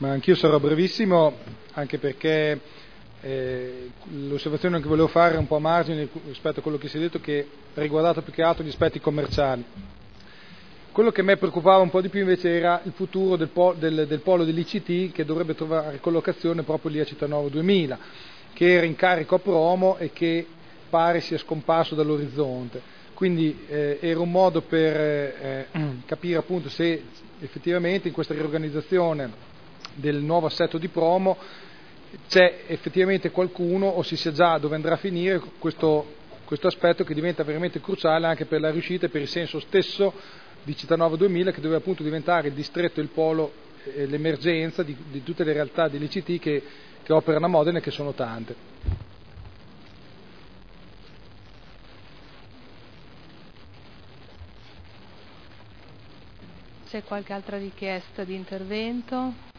Ma anch'io sarò brevissimo, anche perché l'osservazione che volevo fare è un po' a margine rispetto a quello che si è detto, che ha riguardato più che altro gli aspetti commerciali. Quello che a me preoccupava un po' di più invece era il futuro del polo dell'ICT, che dovrebbe trovare collocazione proprio lì a Cittadella 2000, che era in carico a Promo e che pare sia scomparso dall'orizzonte. Quindi era un modo per capire appunto se effettivamente in questa riorganizzazione del nuovo assetto di Promo c'è effettivamente qualcuno, o si sa già dove andrà a finire questo aspetto, che diventa veramente cruciale anche per la riuscita e per il senso stesso di Cittadella 2000, che doveva appunto diventare il distretto, il polo, l'emergenza di tutte le realtà dell'ICT che operano a Modena e che sono tante. C'è qualche altra richiesta di intervento?